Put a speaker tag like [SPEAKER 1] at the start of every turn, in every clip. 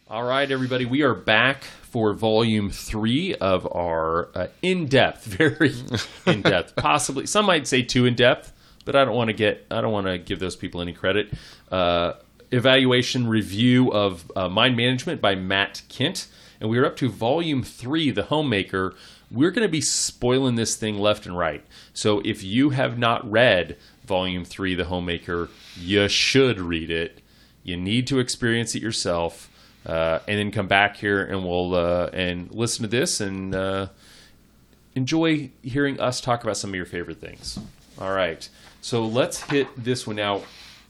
[SPEAKER 1] All right, everybody, we are back for volume 3 of our in-depth, very in-depth, possibly some might say too in-depth, but I don't want to give those people any credit. Evaluation review of Mind Management by Matt Kint, and we're up to volume 3, The Homemaker. We're going to be spoiling this thing left and right. So if you have not read volume 3, The Homemaker, you should read it. You need to experience it yourself. And then come back here and we'll and listen to this and enjoy hearing us talk about some of your favorite things. All right, so let's hit this one now.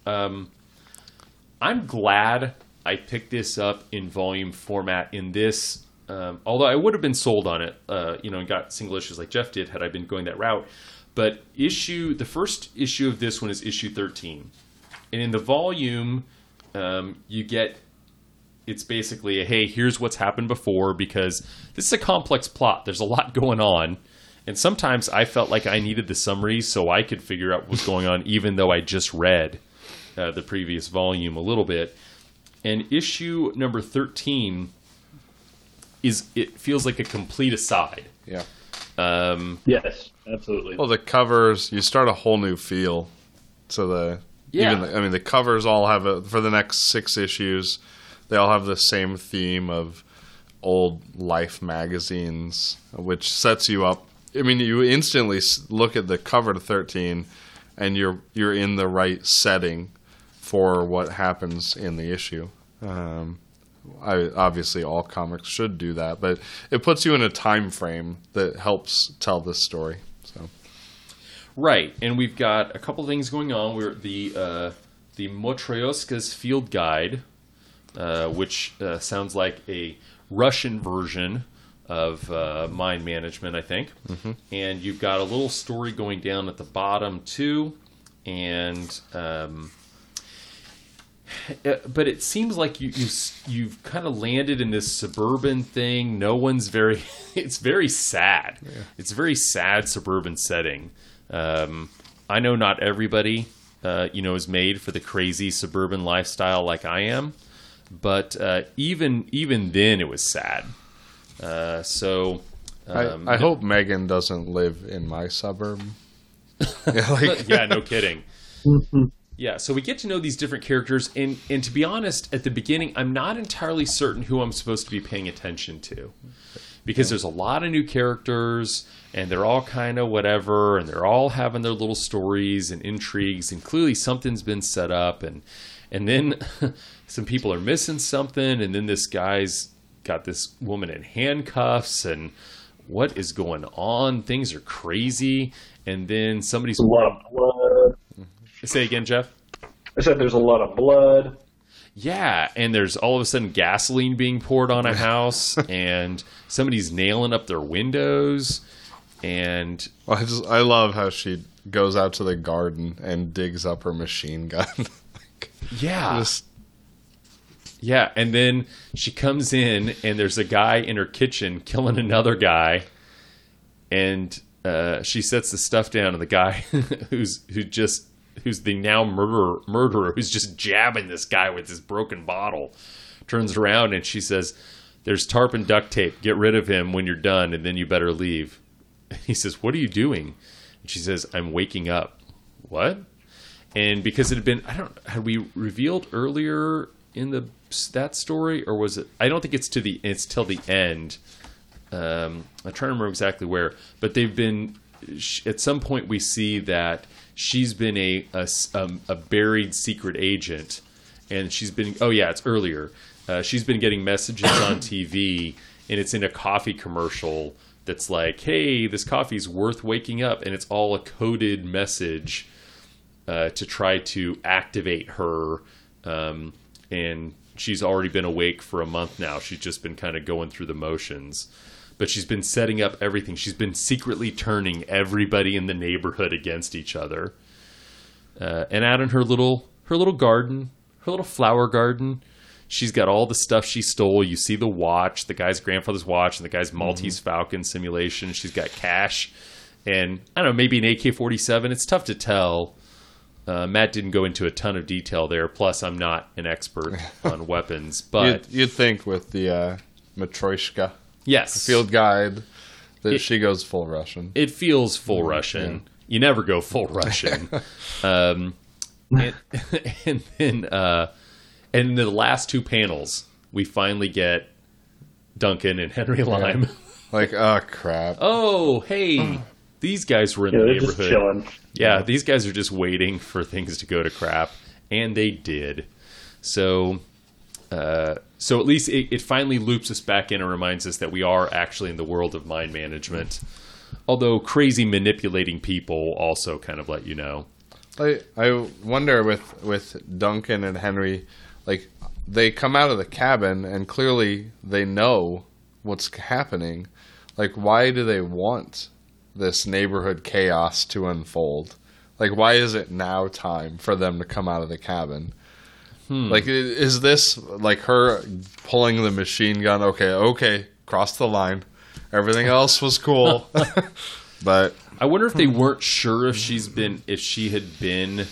[SPEAKER 1] I'm glad I picked this up in volume format in this, although I would have been sold on it, and got single issues like Jeff did had I been going that route. But the first issue of this one is issue 13, and in the volume, you get. It's basically hey, here's what's happened before, because this is a complex plot. There's a lot going on. And sometimes I felt like I needed the summary so I could figure out what's going on, even though I just read the previous volume a little bit. And issue number 13 it feels like a complete aside.
[SPEAKER 2] Yeah.
[SPEAKER 3] Yes, absolutely.
[SPEAKER 2] Well, the covers, you start a whole new feel to the covers all have for the next 6 issues. They all have the same theme of old Life magazines, which sets you up. I mean, you instantly look at the cover to 13, and you're in the right setting for what happens in the issue. Obviously, all comics should do that, but it puts you in a time frame that helps tell this story. So,
[SPEAKER 1] right, and we've got a couple things going on. We're the Matryoshka's Field Guide. Which sounds like a Russian version of Mind Management, I think. Mm-hmm. And you've got a little story going down at the bottom, too. And but it seems like you've kind of landed in this suburban thing. No one's it's very sad. Yeah. It's a very sad suburban setting. I know not everybody, is made for the crazy suburban lifestyle like I am. But even then, it was sad. I
[SPEAKER 2] hope Megan doesn't live in my suburb.
[SPEAKER 1] Yeah, no kidding. Yeah, so we get to know these different characters, and to be honest, at the beginning, I'm not entirely certain who I'm supposed to be paying attention to, because there's a lot of new characters, and they're all kind of whatever, and they're all having their little stories and intrigues, and clearly something's been set up, and then some people are missing something, and then this guy's got this woman in handcuffs, and what is going on? Things are crazy, and then somebody's...
[SPEAKER 3] A lot of blood.
[SPEAKER 1] Say again, Jeff?
[SPEAKER 3] I said there's a lot of blood.
[SPEAKER 1] Yeah, and there's all of a sudden gasoline being poured on a house, and somebody's nailing up their windows, and...
[SPEAKER 2] I love how she goes out to the garden and digs up her machine gun.
[SPEAKER 1] Yeah. Yeah, and then she comes in, and there's a guy in her kitchen killing another guy, and she sets the stuff down, and the guy who's the now murderer who's just jabbing this guy with this broken bottle turns around, and she says, "There's tarp and duct tape. Get rid of him when you're done, and then you better leave." And he says, "What are you doing?" And she says, "I'm waking up." What? And because it had been, had we revealed earlier in that story, or was it? I don't think it's till the end. I'm trying to remember exactly where, but they've been. At some point, we see that she's been a buried secret agent, and she's been. Oh yeah, it's earlier. She's been getting messages on TV, and it's in a coffee commercial that's like, "Hey, this coffee's worth waking up," and it's all a coded message. To try to activate her, and she's already been awake for a month now. She's just been kind of going through the motions, but she's been setting up everything. She's been secretly turning everybody in the neighborhood against each other. And out in her little garden, her little flower garden, she's got all the stuff she stole. You see the watch, the guy's grandfather's watch, and the guy's Maltese Falcon simulation. She's got cash, and I don't know, maybe an AK-47. It's tough to tell. Matt didn't go into a ton of detail there. Plus, I'm not an expert on weapons, but
[SPEAKER 2] you'd think with the Matryoshka
[SPEAKER 1] yes,
[SPEAKER 2] field guide that she goes full Russian.
[SPEAKER 1] It feels full Russian. Yeah. You never go full Russian. And then in the last two panels, we finally get Duncan and Henry Lime.
[SPEAKER 2] Yeah. Like, oh crap!
[SPEAKER 1] Oh, hey, these guys were in the neighborhood. Just chilling. Yeah, these guys are just waiting for things to go to crap, and they did. So at least it finally loops us back in and reminds us that we are actually in the world of mind management. Although crazy manipulating people also kind of let you know.
[SPEAKER 2] I wonder with Duncan and Henry, like they come out of the cabin and clearly they know what's happening. Like, why do they want this neighborhood chaos to unfold? Like, why is it now time for them to come out of the cabin? Like, is this like her pulling the machine gun? Okay, cross the line. Everything else was cool. But
[SPEAKER 1] I wonder if they weren't sure if she had been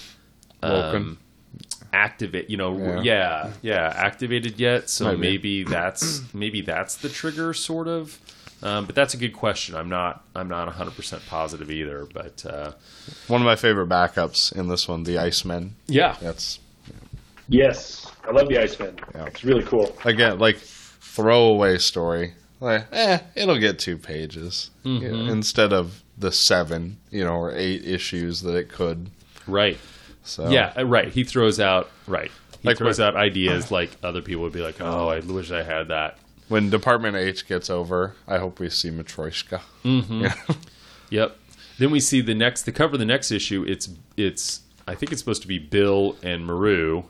[SPEAKER 1] activate, activated yet. So maybe that's the trigger, sort of. But that's a good question. I'm not 100% positive either. But
[SPEAKER 2] one of my favorite backups in this one, the Icemen.
[SPEAKER 1] Yeah,
[SPEAKER 3] yes, I love the Icemen. Yeah. It's really cool.
[SPEAKER 2] Again, like throwaway story. Like, it'll get 2 pages instead of the 7, or 8 issues that it could.
[SPEAKER 1] Right.
[SPEAKER 2] So
[SPEAKER 1] yeah, right. He throws out out ideas like other people would be like, oh, I wish I had that.
[SPEAKER 2] When Department H gets over, I hope we see Matryoshka.
[SPEAKER 1] Mm-hmm. Yeah. Yep. Then we see the cover of the next issue. It's I think it's supposed to be Bill and Maru.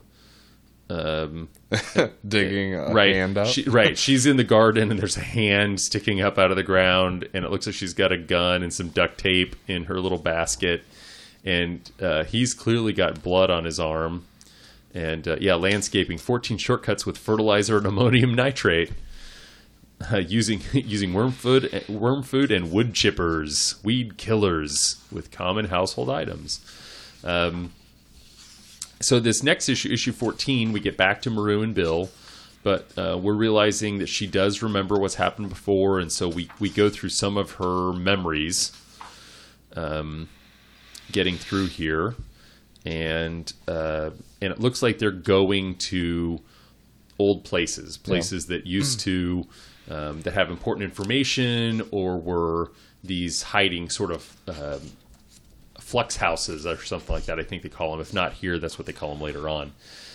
[SPEAKER 2] Digging a hand up.
[SPEAKER 1] She's in the garden and there's a hand sticking up out of the ground and it looks like she's got a gun and some duct tape in her little basket, and he's clearly got blood on his arm. And landscaping, 14 shortcuts with fertilizer and ammonium nitrate, using worm food and wood chippers, weed killers with common household items. So this next issue 14, we get back to Maru and Bill, but we're realizing that she does remember what's happened before, and so we go through some of her memories, getting through here, and it looks like they're going to old places that used to that have important information or were these hiding sort of flux houses or something like that, I think they call them. If not here, that's what they call them later on.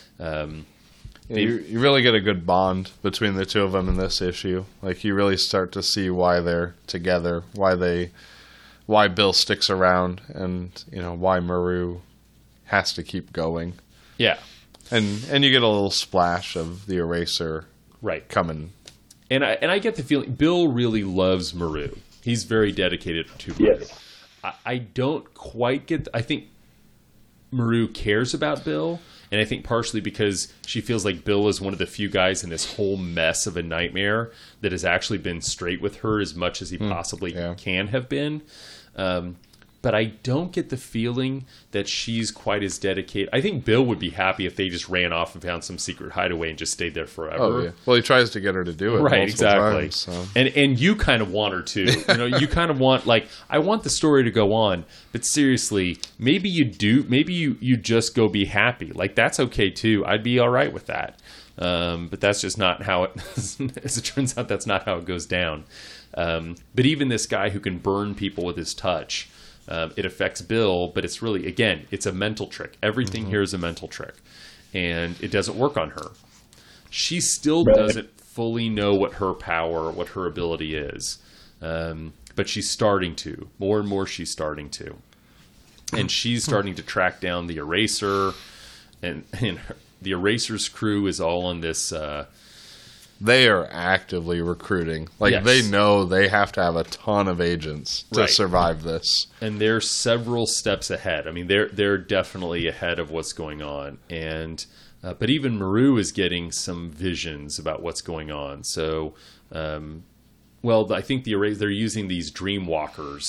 [SPEAKER 2] You really get a good bond between the two of them in this issue. Like, you really start to see why they're together, why Bill sticks around, and why Maru has to keep going.
[SPEAKER 1] Yeah,
[SPEAKER 2] and you get a little splash of the eraser coming.
[SPEAKER 1] And I get the feeling Bill really loves Maru. He's very dedicated to Maru. Yes. I don't quite get... I think Maru cares about Bill, and I think partially because she feels like Bill is one of the few guys in this whole mess of a nightmare that has actually been straight with her as much as he possibly can have been. But I don't get the feeling that she's quite as dedicated. I think Bill would be happy if they just ran off and found some secret hideaway and just stayed there forever.
[SPEAKER 2] Oh, yeah. Well, he tries to get her to do it.
[SPEAKER 1] Right, exactly.
[SPEAKER 2] Times, so.
[SPEAKER 1] And you kind of want her to. You kind of want, like, I want the story to go on, but seriously, maybe you do. Maybe you just go be happy. Like, that's okay too. I'd be all right with that. But that's just not how it, as it turns out, that's not how it goes down. But even this guy who can burn people with his touch, it affects Bill, but it's really, again, it's a mental trick. Everything here is a mental trick, and it doesn't work on her. She still doesn't fully know what her power, what her ability is, but she's starting to. More and more she's starting to. And she's starting to track down the Eraser, and the Eraser's crew is all on this...
[SPEAKER 2] they are actively recruiting. They know they have to have a ton of agents to survive this.
[SPEAKER 1] And they're several steps ahead. I mean, they're definitely ahead of what's going on. And but even Maru is getting some visions about what's going on. So, I think they're using these dream walkers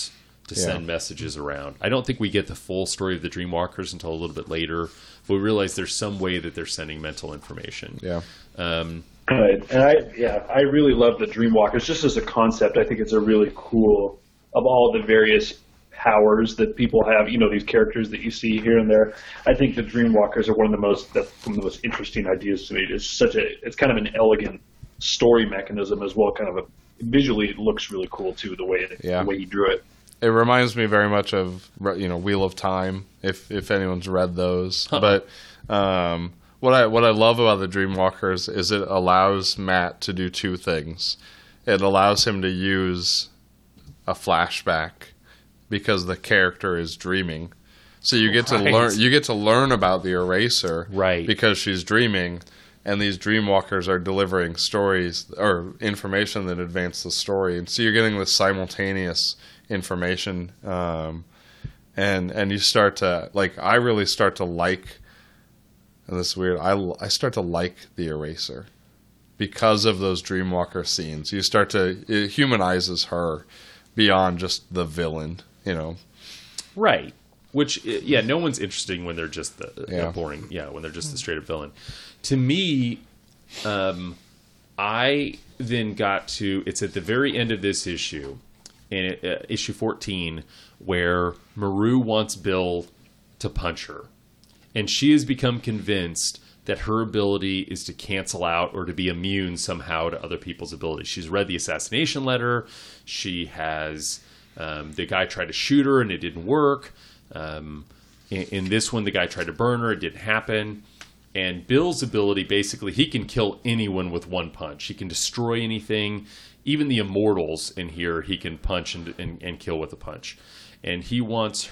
[SPEAKER 1] to send messages around. I don't think we get the full story of the Dreamwalkers until a little bit later, but we realize there's some way that they're sending mental information.
[SPEAKER 2] Yeah.
[SPEAKER 3] Right. And I really love the Dreamwalkers just as a concept. I think it's a really cool, of all the various powers that people have, these characters that you see here and there. I think the Dreamwalkers are one of the most interesting ideas to me. It's kind of an elegant story mechanism as well. Visually, it looks really cool too, the way he drew it.
[SPEAKER 2] It reminds me very much of Wheel of Time, if anyone's read those. But what I love about the Dreamwalkers is it allows Matt to do two things. It allows him to use a flashback because the character is dreaming. So you get to learn about the Eraser because she's dreaming, and these Dreamwalkers are delivering stories or information that advance the story. And so you're getting this simultaneous information, and you start to I really start to like, and this is weird, I start to like the Eraser because of those Dreamwalker scenes. It humanizes her beyond just the villain,
[SPEAKER 1] right? Which no one's interested when they're just the boring, when they're just the straight up villain. To me, I then got to, it's at the very end of this issue, in issue 14, where Maru wants Bill to punch her. And she has become convinced that her ability is to cancel out or to be immune somehow to other people's abilities. She's read the assassination letter. She has, the guy tried to shoot her and it didn't work. In this one, the guy tried to burn her. It didn't happen. And Bill's ability, basically, he can kill anyone with one punch. He can destroy anything. Even the immortals in here, he can punch and kill with a punch. And he wants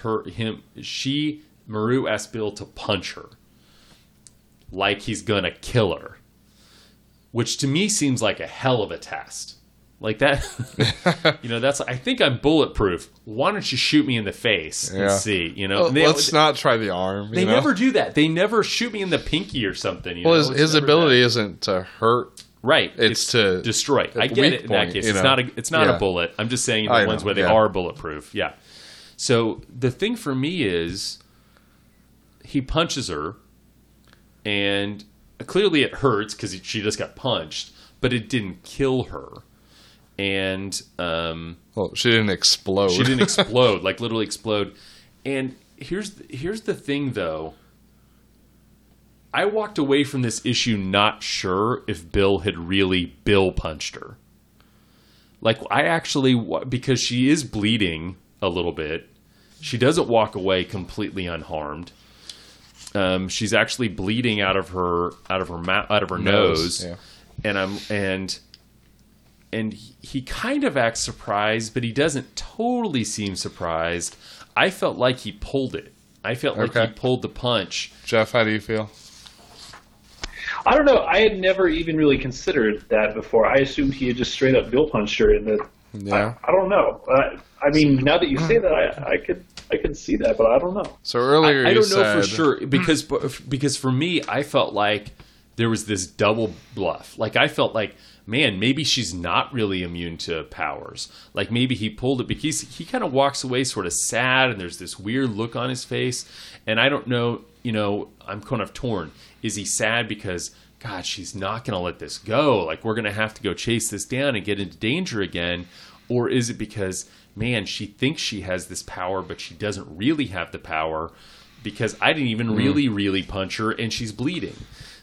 [SPEAKER 1] Maru asked Bill to punch her. Like he's going to kill her. Which to me seems like a hell of a test. Like that, I think I'm bulletproof. Why don't you shoot me in the face and see,
[SPEAKER 2] Let's not try the arm.
[SPEAKER 1] They never do that. They never shoot me in the pinky or something.
[SPEAKER 2] His ability isn't to hurt.
[SPEAKER 1] Right.
[SPEAKER 2] It's to
[SPEAKER 1] destroy. I get it in that case. It's not a bullet. I'm just saying the ones where they are bulletproof. Yeah. So the thing for me is he punches her, and clearly it hurts because she just got punched, but it didn't kill her. And
[SPEAKER 2] she didn't explode.
[SPEAKER 1] She didn't explode, like literally explode. And here's the thing, though. I walked away from this issue not sure if Bill had really Bill punched her. Like, I actually, because she is bleeding a little bit, she doesn't walk away completely unharmed. She's actually bleeding out of her nose. Yeah. And he kind of acts surprised, but he doesn't totally seem surprised. I felt like he pulled it. I felt like he pulled the punch.
[SPEAKER 2] Jeff, how do you feel?
[SPEAKER 3] I don't know. I had never even really considered that before. I assumed he had just straight up Bill punched her. I don't know. I mean, now that you say that, I could see that, but I don't know.
[SPEAKER 2] So earlier
[SPEAKER 1] I don't know for sure because for me, I felt like there was this double bluff. Like I felt like, man, maybe she's not really immune to powers. Like maybe he pulled it because he kind of walks away sort of sad, and there's this weird look on his face. And I don't know, I'm kind of torn. Is he sad because, God, she's not going to let this go? Like we're going to have to go chase this down and get into danger again? Or is it because, man, she thinks she has this power, but she doesn't really have the power because I didn't even really punch her and she's bleeding?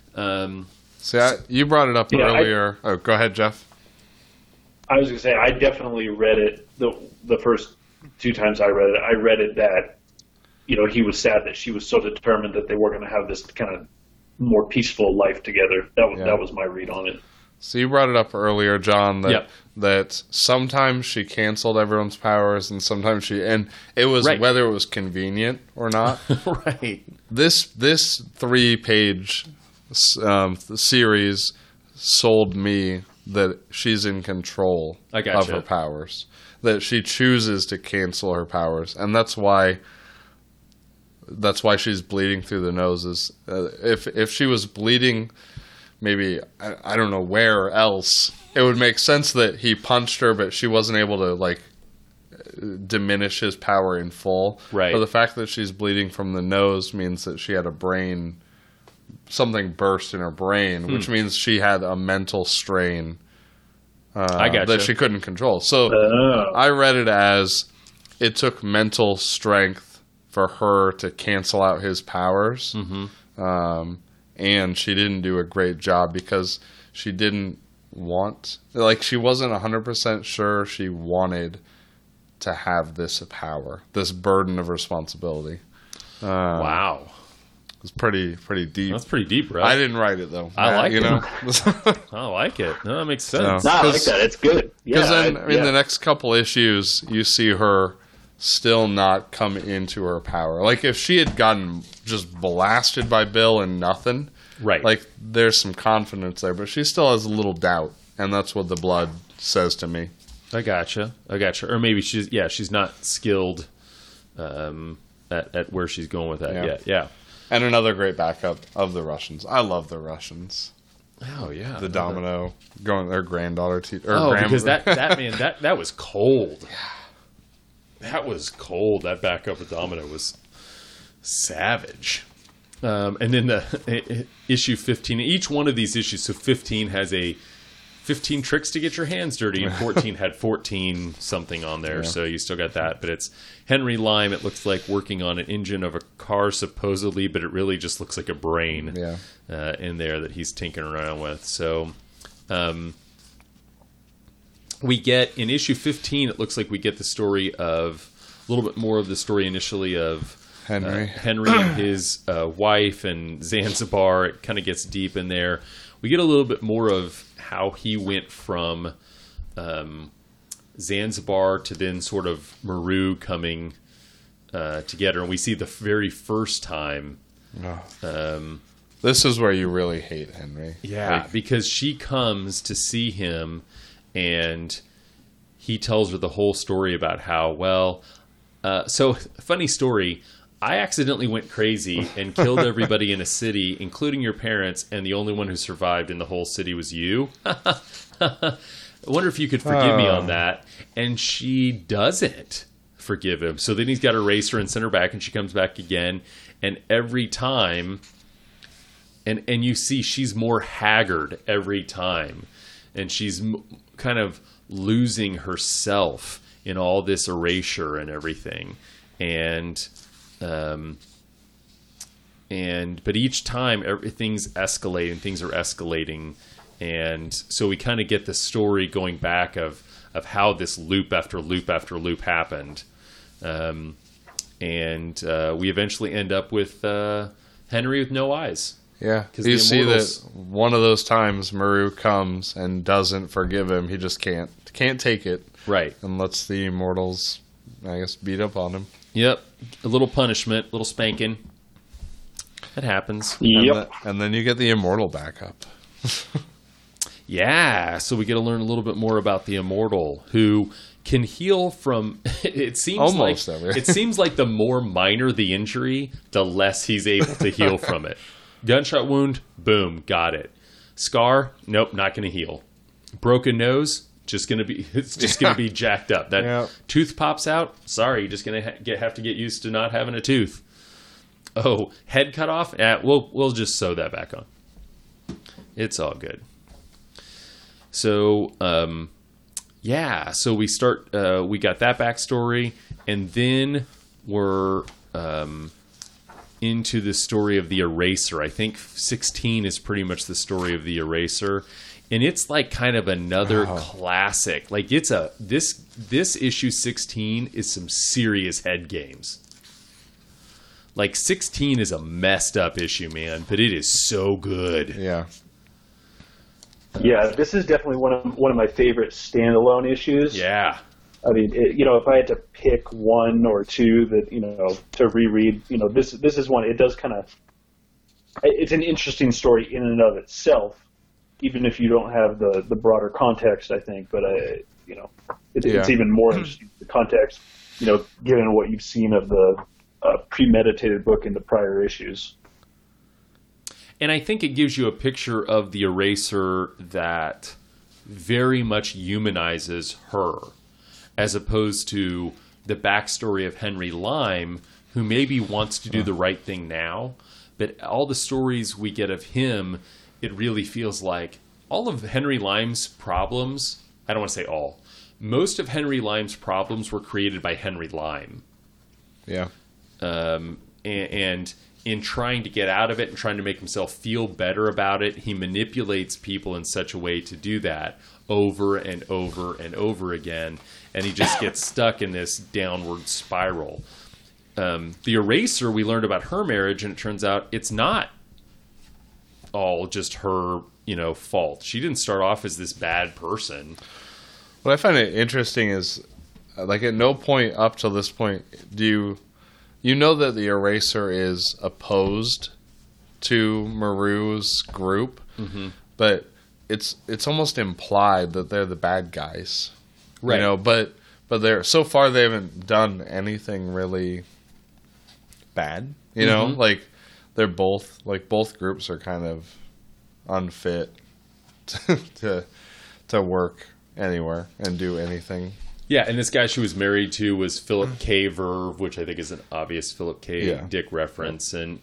[SPEAKER 2] You brought it up earlier. Go ahead, Jeff.
[SPEAKER 3] I was going to say, I definitely read it the first two times I read it that, he was sad that she was so determined that they were going to have this kind of more peaceful life together. That was my read on it.
[SPEAKER 2] So you brought it up earlier, John, that sometimes she canceled everyone's powers and sometimes and it was whether it was convenient or not.
[SPEAKER 1] Right.
[SPEAKER 2] This 3-page series sold me that she's in control of her powers, that she chooses to cancel her powers, and that's why she's bleeding through the noses. If she was bleeding, maybe I don't know where else, it would make sense that he punched her, but she wasn't able to diminish his power in full.
[SPEAKER 1] Right.
[SPEAKER 2] But the fact that she's bleeding from the nose means that she had something burst in her brain, which means she had a mental strain that she couldn't control. So I read it as it took mental strength for her to cancel out his powers. And she didn't do a great job because she didn't she wasn't 100% sure she wanted to have this power, this burden of responsibility.
[SPEAKER 1] Wow.
[SPEAKER 2] It's pretty deep.
[SPEAKER 1] That's pretty deep, bro.
[SPEAKER 2] I didn't write it, though.
[SPEAKER 1] I like it.
[SPEAKER 2] know?
[SPEAKER 1] I like it. No, that makes sense.
[SPEAKER 3] No, I like that. It's good.
[SPEAKER 2] Because then, in the next couple issues, you see her still not come into her power. Like, if she had gotten just blasted by Bill and nothing,
[SPEAKER 1] right?
[SPEAKER 2] Like, there's some confidence there, but she still has a little doubt, and that's what the blood says to me.
[SPEAKER 1] I gotcha. Or maybe she's not skilled at where she's going with that yet. Yeah.
[SPEAKER 2] And another great backup of the Russians. I love the Russians.
[SPEAKER 1] Oh yeah,
[SPEAKER 2] the Domino going their granddaughter
[SPEAKER 1] because that man that was cold. That was cold. That backup of Domino was savage. And then the issue 15. Each one of these issues, so 15 has 15 tricks to get your hands dirty, and 14 had 14 something on there, so you still got that. But it's Henry Lime, it looks like working on an engine of a car, supposedly, but it really just looks like a brain in there that he's tinkering around with. So we get, in issue 15, it looks like we get the story of, a little bit more of the story initially of Henry and his wife and Zanzibar. It kind of gets deep in there. We get a little bit more of how he went from Zanzibar to then sort of Maru coming together. And we see the very first time.
[SPEAKER 2] This is where you really hate Henry.
[SPEAKER 1] Yeah, because she comes to see him and he tells her the whole story about how, so funny story. I accidentally went crazy and killed everybody in a city, including your parents, and the only one who survived in the whole city was you. I wonder if you could forgive me on that. And she doesn't forgive him. So then he's got to erase her and send her back, and she comes back again. And every time, and you see she's more haggard every time. And she's kind of losing herself in all this erasure and everything. But each time things escalate and things are escalating, and so we kind of get the story going back of how this loop after loop after loop happened, and we eventually end up with Henry with no eyes.
[SPEAKER 2] Yeah, you see that one of those times Maru comes and doesn't forgive him. He just can't take it,
[SPEAKER 1] right,
[SPEAKER 2] and lets the immortals, I guess, beat up on him.
[SPEAKER 1] Yep, a little punishment, a little spanking. That happens.
[SPEAKER 3] Yep.
[SPEAKER 2] And then you get the immortal backup.
[SPEAKER 1] Yeah, so we get to learn a little bit more about the immortal, who can heal from. It seems
[SPEAKER 2] almost
[SPEAKER 1] like it seems like the more minor the injury, the less he's able to heal from it. Gunshot wound, boom, got it. Scar, nope, not going to heal. Broken nose, it's just gonna be jacked up. That tooth pops out. Sorry, you're just gonna have to get used to not having a tooth. Oh, head cut off. We'll just sew that back on. It's all good. So so we start. We got that backstory, and then we're into the story of the Eraser. I think 16 is pretty much the story of the Eraser. And it's like kind of another classic. Like this issue 16 is some serious head games. Like 16 is a messed up issue, man, but it is so good.
[SPEAKER 2] Yeah.
[SPEAKER 3] Yeah, this is definitely one of my favorite standalone issues.
[SPEAKER 1] Yeah.
[SPEAKER 3] I mean, if I had to pick one or two that to reread, this is one. It does kind of. It's an interesting story in and of itself. Even if you don't have the broader context, I think, but it's even more interesting, the context, given what you've seen of the premeditated book in the prior issues.
[SPEAKER 1] And I think it gives you a picture of the Eraser that very much humanizes her, as opposed to the backstory of Henry Lime, who maybe wants to do the right thing now, but all the stories we get of him, it really feels like all of Henry Lime's problems, I don't want to say all, most of Henry Lime's problems were created by Henry Lime.
[SPEAKER 2] Yeah.
[SPEAKER 1] And in trying to get out of it and trying to make himself feel better about it, he manipulates people in such a way to do that over and over and over again, and he just gets stuck in this downward spiral. The Eraser, we learned about her marriage, and it turns out it's not all just her, fault. She didn't start off as this bad person.
[SPEAKER 2] What I find it interesting is, like, at no point up till this point do you know that the Eraser is opposed to Maru's group, but it's almost implied that they're the bad guys,
[SPEAKER 1] right?
[SPEAKER 2] But they're so far they haven't done anything really bad, like they're both groups are kind of unfit to work anywhere and do anything.
[SPEAKER 1] Yeah, and this guy she was married to was Philip K. Verve, which I think is an obvious Philip K. Dick reference, and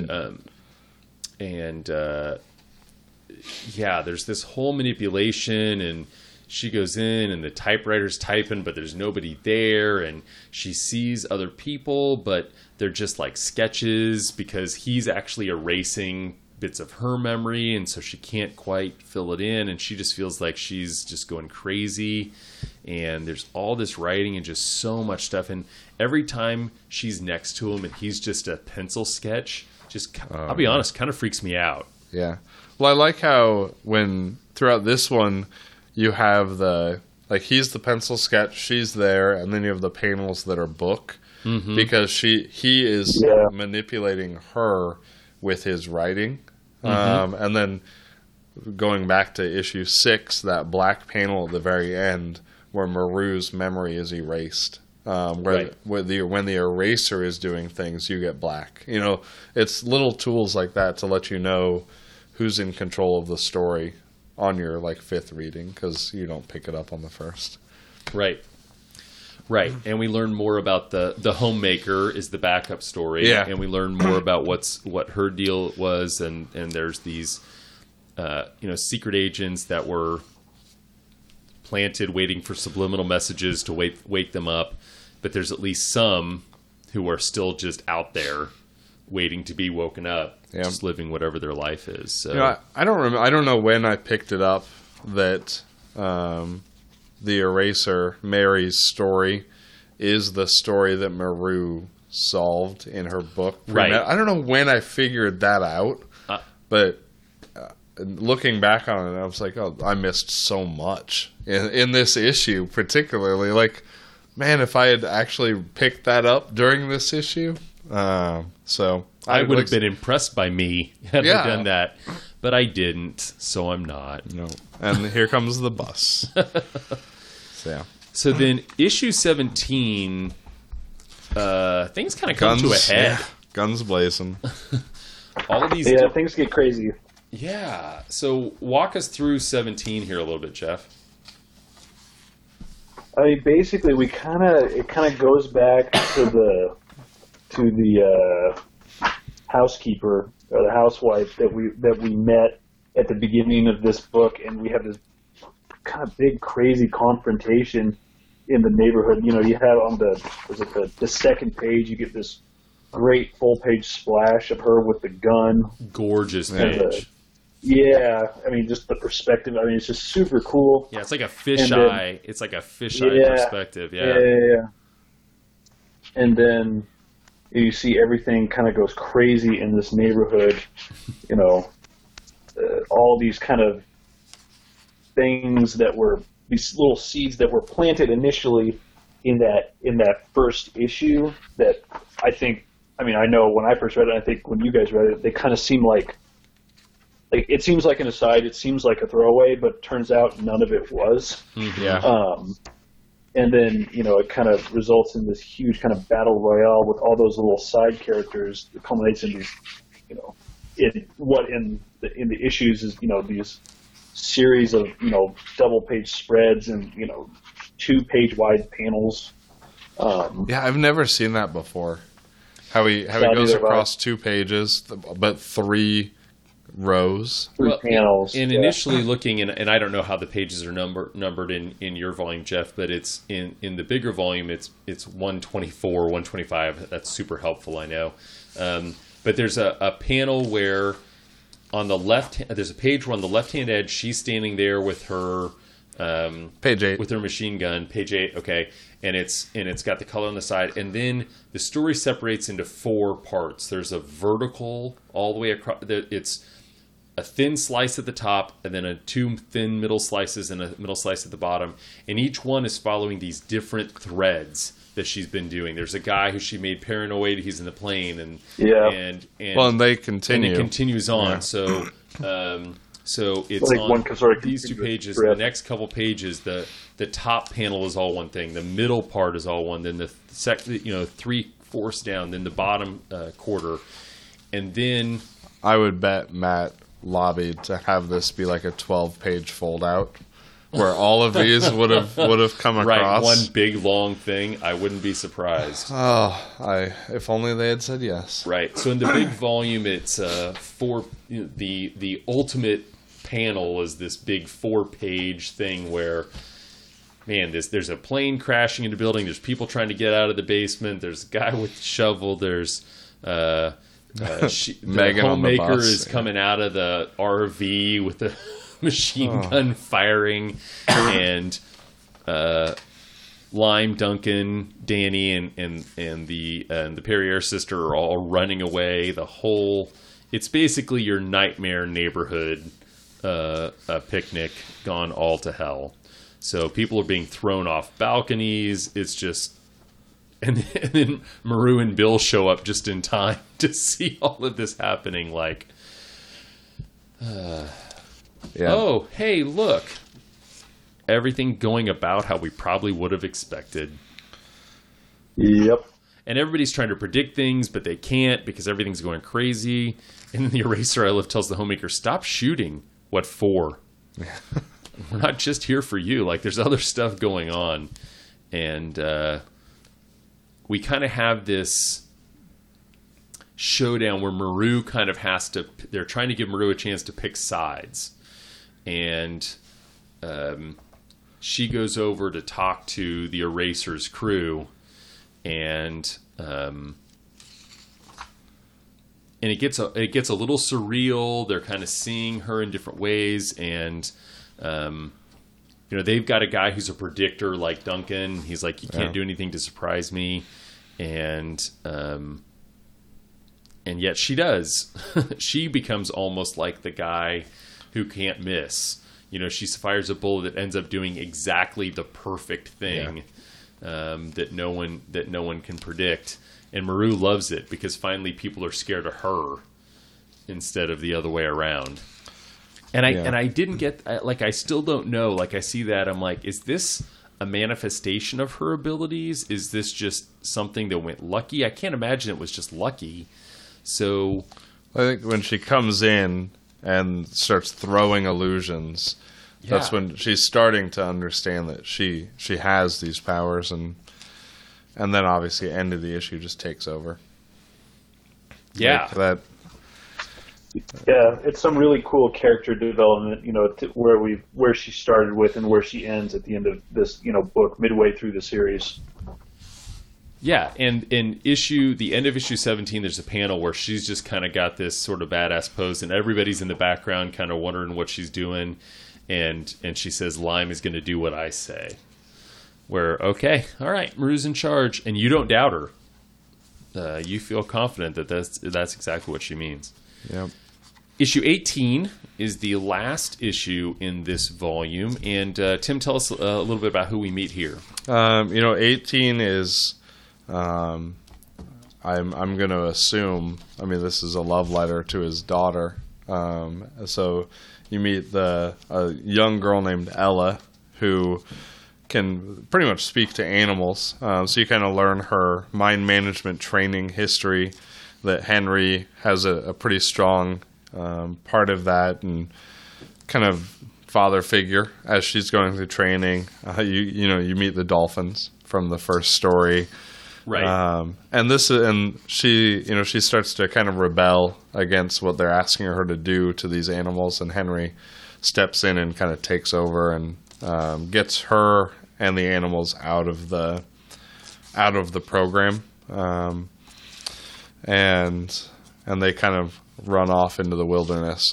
[SPEAKER 1] there's this whole manipulation, and she goes in, and the typewriter's typing, but there's nobody there, and she sees other people, but they're just like sketches because he's actually erasing bits of her memory, and so she can't quite fill it in, and she just feels like she's just going crazy, and there's all this writing and just so much stuff, and every time she's next to him and he's just a pencil sketch, I'll be honest, kind of freaks me out.
[SPEAKER 2] Yeah. Well, I like how when throughout this one you have he's the pencil sketch, she's there, and then you have the panels that are book, because he is manipulating her with his writing. And then going back to issue 6, that black panel at the very end where Maru's memory is erased, when the Eraser is doing things, you get black. It's little tools like that to let you know who's in control of the story on your 5th reading, because you don't pick it up on the first.
[SPEAKER 1] Right. And we learn more about the homemaker is the backup story, and we learn more about what her deal was, and there's these secret agents that were planted waiting for subliminal messages to wake them up, but there's at least some who are still just out there waiting to be woken up, just living whatever their life is. So
[SPEAKER 2] I don't remember. I don't know when I picked it up that the Eraser, Mary's story, is the story that Maru solved in her book.
[SPEAKER 1] Right.
[SPEAKER 2] I don't know when I figured that out, but looking back on it, I was like, oh, I missed so much in this issue, particularly. Man, if I had actually picked that up during this issue, so
[SPEAKER 1] I would have been impressed by me had I done that, but I didn't, so I'm not.
[SPEAKER 2] No. And here comes the bus.
[SPEAKER 1] So then issue 17, things kind of come to a head.
[SPEAKER 2] Yeah. Guns blazing.
[SPEAKER 1] All of these
[SPEAKER 3] things get crazy.
[SPEAKER 1] Yeah. So walk us through 17 here a little bit, Jeff.
[SPEAKER 3] I mean, basically, it kind of goes back to the housekeeper or the housewife that we met at the beginning of this book, and we have this kind of big, crazy confrontation in the neighborhood. You have on the second page, you get this great full-page splash of her with the gun.
[SPEAKER 1] Gorgeous page.
[SPEAKER 3] I mean, just the perspective. I mean, it's just super cool.
[SPEAKER 1] Yeah, it's like a fisheye. It's like a fisheye perspective.
[SPEAKER 3] Yeah. And then you see everything kind of goes crazy in this neighborhood. All these kind of things that were these little seeds that were planted initially in that first issue. That I know when I first read it, I think when you guys read it, they kind of seem like it seems like an aside, it seems like a throwaway, but it turns out none of it was.
[SPEAKER 2] Yeah.
[SPEAKER 3] And then, it kind of results in this huge kind of battle royale with all those little side characters that culminates in these, in the issues is, these series of, double page spreads and, 2-page wide panels.
[SPEAKER 2] Yeah, I've never seen that before. How he goes across 2 pages, but 3 rows,
[SPEAKER 3] 3 panels.
[SPEAKER 1] And initially looking, and I don't know how the pages are numbered in your volume, Jeff, but it's in the bigger volume. It's 124, 125. That's super helpful, I know. But there's a panel where on the left, there's a page where on the left-hand edge, she's standing there with her
[SPEAKER 2] page 8
[SPEAKER 1] with her machine gun. Page 8, okay, and it's got the color on the side, and then the story separates into 4 parts. There's a vertical all the way across. It's a thin slice at the top, and then 2 thin middle slices and a middle slice at the bottom, and each one is following these different threads that she's been doing. There's a guy who she made paranoid. He's in the plane, and
[SPEAKER 2] they continue,
[SPEAKER 1] and it continues on. Yeah. So it's
[SPEAKER 3] like
[SPEAKER 1] on these 2 pages. The next couple pages, the top panel is all one thing. The middle part is all one. Then the 3/4 down. Then the bottom quarter, and then
[SPEAKER 2] I would bet Matt lobbied to have this be like a 12-page fold out, where all of these would have come across.
[SPEAKER 1] Right, one big long thing. I wouldn't be surprised.
[SPEAKER 2] If only they had said yes.
[SPEAKER 1] Right. So in the big volume, it's the ultimate panel is this big 4-page thing where, man, there's a plane crashing into a building. There's people trying to get out of the basement. There's a guy with a shovel. There's the homemaker is coming out of the RV with a machine gun firing, and Lime, Duncan, Danny, and the Perrier sister are all running away. It's basically your nightmare neighborhood picnic gone all to hell. So people are being thrown off balconies. It's just, and then Maru and Bill show up just in time to see all of this happening. Like, oh, hey, look. Everything going about how we probably would have expected.
[SPEAKER 3] Yep.
[SPEAKER 1] And everybody's trying to predict things, but they can't because everything's going crazy. And then the Eraser I Love tells the homemaker, stop shooting. What for? We're not just here for you. Like, there's other stuff going on. And we kind of have this showdown where Maru kind of they're trying to give Maru a chance to pick sides. And she goes over to talk to the Eraser's crew, and it gets a little surreal. They're kind of seeing her in different ways, and they've got a guy who's a predictor like Duncan. He's like, you can't do anything to surprise me, and yet she does. She becomes almost like the guy who can't miss. She fires a bullet that ends up doing exactly the perfect thing that no one can predict. And Maru loves it because finally people are scared of her instead of the other way around. And I didn't get, I still don't know. Like, I see that, I'm like, is this a manifestation of her abilities? Is this just something that went lucky? I can't imagine it was just lucky. So
[SPEAKER 2] I think when she comes in and starts throwing illusions, that's when she's starting to understand that she has these powers, and then obviously end of the issue just takes over.
[SPEAKER 1] Yeah.
[SPEAKER 2] Like
[SPEAKER 3] it's some really cool character development, where she started with and where she ends at the end of this, book, midway through the series.
[SPEAKER 1] Yeah, and the end of issue 17, there's a panel where she's just kind of got this sort of badass pose, and everybody's in the background kind of wondering what she's doing, and she says, Lime is going to do what I say. Where, okay, all right, Maru's in charge, and you don't doubt her. You feel confident that that's exactly what she means.
[SPEAKER 2] Yep.
[SPEAKER 1] Issue 18 is the last issue in this volume, and Tim, tell us a little bit about who we meet here.
[SPEAKER 2] 18 is... I'm going to assume, this is a love letter to his daughter. So you meet a young girl named Ella who can pretty much speak to animals. So you kind of learn her mind management training history, that Henry has a pretty strong part of that, and kind of father figure as she's going through training. You meet the dolphins from the first story.
[SPEAKER 1] Right.
[SPEAKER 2] And she starts to kind of rebel against what they're asking her to do to these animals, and Henry steps in and kind of takes over and gets her and the animals out of the program, and they kind of run off into the wilderness,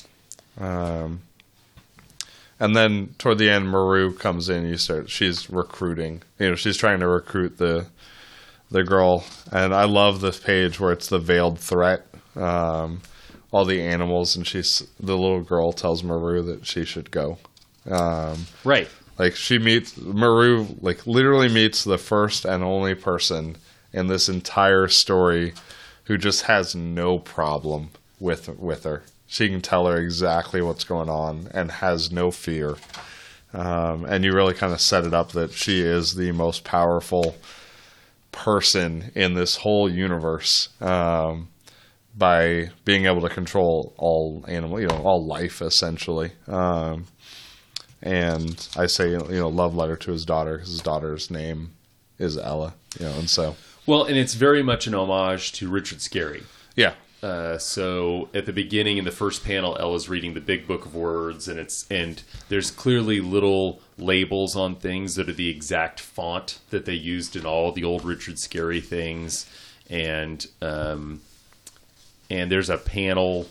[SPEAKER 2] and then toward the end, Maru comes in. She's recruiting. She's trying to recruit the girl, and I love this page where it's the veiled threat. All the animals, and the little girl tells Maru that she should go.
[SPEAKER 1] Right.
[SPEAKER 2] Like Maru literally meets the first and only person in this entire story who just has no problem with her. She can tell her exactly what's going on and has no fear. And you really kind of set it up that she is the most powerful person in this whole universe, by being able to control all all life, essentially. And I say, love letter to his daughter, because his daughter's name is Ella, and so.
[SPEAKER 1] Well, and it's very much an homage to Richard Scarry.
[SPEAKER 2] Yeah.
[SPEAKER 1] So at the beginning, in the first panel, Ella's reading the Big Book of Words, and there's clearly little labels on things that are the exact font that they used in all the old Richard Scarry things, and there's a panel,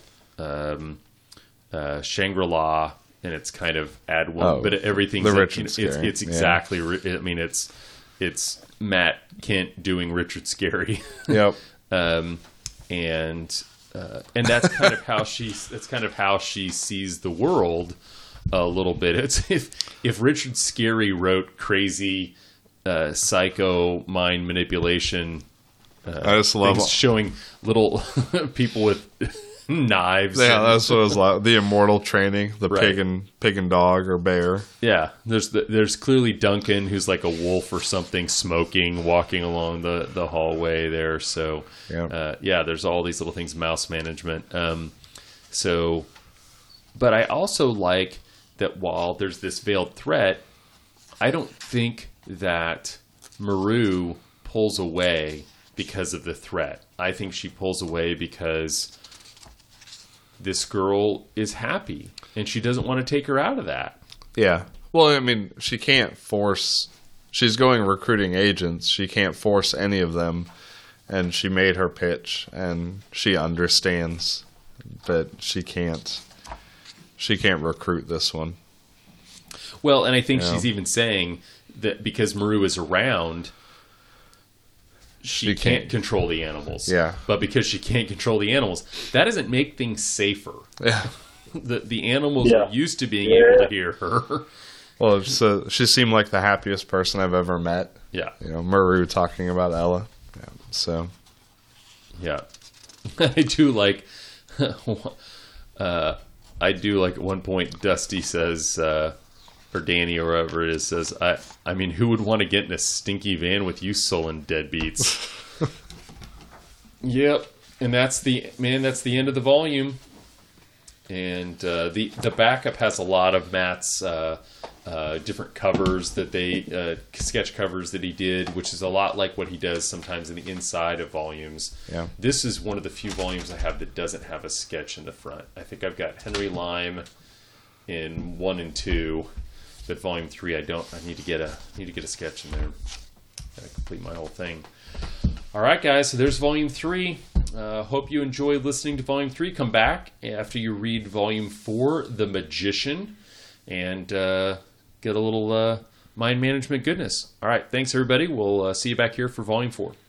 [SPEAKER 1] Shangri-La, and it's kind of ad one, but everything's
[SPEAKER 2] the Richard Scarry.
[SPEAKER 1] It's exactly. Yeah. I mean, it's Matt Kent doing Richard Scarry.
[SPEAKER 2] Yep.
[SPEAKER 1] And that's kind of how she sees the world a little bit. It's if Richard Scarry wrote crazy psycho mind manipulation,
[SPEAKER 2] I just love
[SPEAKER 1] showing little people with knives.
[SPEAKER 2] Yeah, that's what it was like. The immortal training, the pig and dog or bear.
[SPEAKER 1] Yeah, there's clearly Duncan, who's like a wolf or something, smoking, walking along the hallway there. So there's all these little things, mouse management. But I also like that while there's this veiled threat, I don't think that Maru pulls away because of the threat. I think she pulls away because this girl is happy, and she doesn't want to take her out of that.
[SPEAKER 2] Yeah. Well, I mean, she can't force... She's going recruiting agents. She can't force any of them, and she made her pitch, and she understands that she can't recruit this one.
[SPEAKER 1] Well, and I think she's even saying that because Maru is around... She can't control the animals.
[SPEAKER 2] Yeah.
[SPEAKER 1] But because she can't control the animals, that doesn't make things safer.
[SPEAKER 2] Yeah.
[SPEAKER 1] The animals are used to being able to hear her.
[SPEAKER 2] Well, she seemed like the happiest person I've ever met.
[SPEAKER 1] Yeah.
[SPEAKER 2] Maru talking about Ella. Yeah. So.
[SPEAKER 1] Yeah. I do like at one point Dusty says, or Danny or whoever it is says, I mean, who would want to get in a stinky van with you sullen deadbeats? Yep. And that's the end of the volume. And the backup has a lot of Matt's different covers that sketch covers that he did, which is a lot like what he does sometimes in the inside of volumes.
[SPEAKER 2] Yeah.
[SPEAKER 1] This is one of the few volumes I have that doesn't have a sketch in the front. I think I've got Henry Lime in 1 and 2. But volume 3, I need to get a sketch in there. Gotta complete my whole thing. All right, guys. So there's volume 3. Hope you enjoyed listening to volume 3. Come back after you read volume 4, The Magician, and get a little mind management goodness. All right. Thanks, everybody. We'll see you back here for volume 4.